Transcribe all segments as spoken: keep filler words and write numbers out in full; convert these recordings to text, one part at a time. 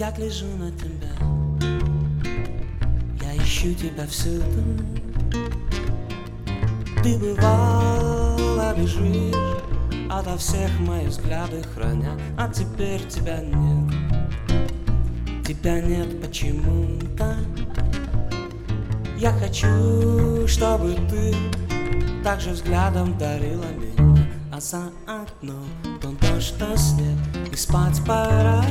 так лежу на тебя. Я ищу тебя всюду. Ты бывало бежишь, ото всех мои взгляды храня, а теперь тебя нет. Тебя нет почему-то. Я хочу, чтобы ты также взглядом дарила меня, а за окном тон дождь, то снег, и спать пора.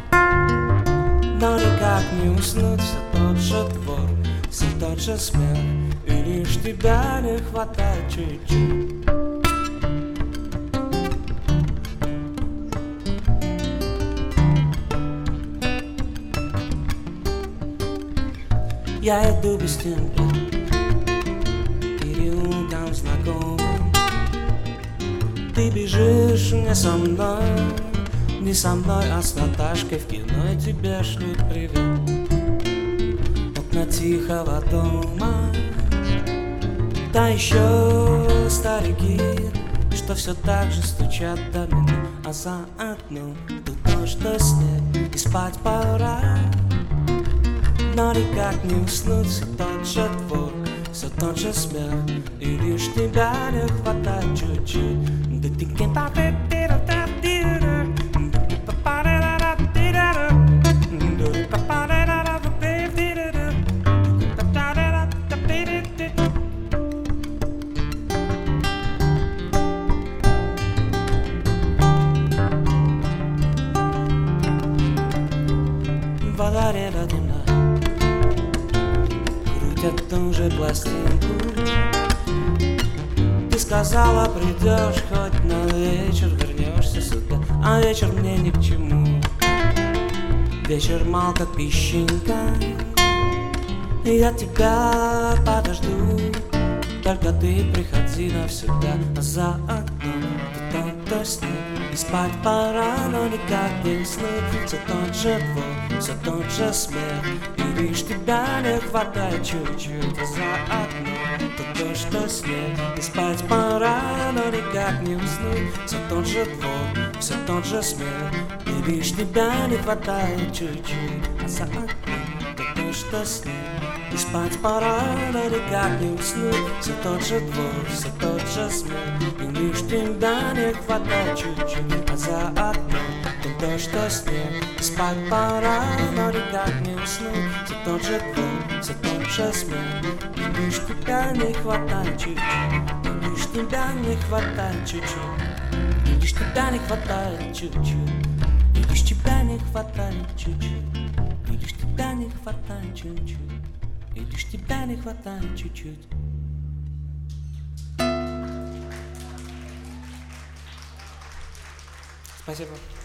Но никак не уснуть, все тот же двор, все тот же смех, и лишь тебя не хватает чуть-чуть. Я иду без тебя переулком знакомым. Ты бежишь не со мной, не со мной, а с Наташкой в кино, и тебе шлют привет. Окна тихого дома, да еще старики, что все так же стучат до меня, а за окном тут дождь, то снег, и спать пора. Но никак не уснуть, все тот же двор, все тот же смех, и лишь тебя не хватает чуть-чуть. Да ты вода рядом темна, крутят ту же пластинку. Ты сказала, придешь хоть на вечер, вернешься сюда, а вечер мне ни к чему. Вечер мал, как песчинка, и я тебя подожду. Только ты приходи навсегда, а за окном ты то снег, и спать пора, но никак не уснуть. Все тот же двор, все тот же смех, и лишь тебя не хватает чуть-чуть, а за окном то дождь, то снег, и спать пора, но никак не уснуть. Все тот же двор, все тот же смех, и лишь тебя не хватает чуть-чуть, а за окном то дождь, то снег, и спать пора, но никак не уснуть. Все тот же двор, все тот же смех, и лишь тебя не хватает чуть-чуть, а за окном то дождь, то снег, и спать пора, но никак не уснуть. Все тот же двор, все тот же смех, и лишь тебя не хватает чуть-чуть, и лишь тебя не хватает чуть-чуть, и лишь тебя не хватает чуть-чуть, и лишь тебя не хватает чуть-чуть, и лишь тебя не хватает чуть-чуть, и лишь тебя не хватает чуть-чуть. Спасибо.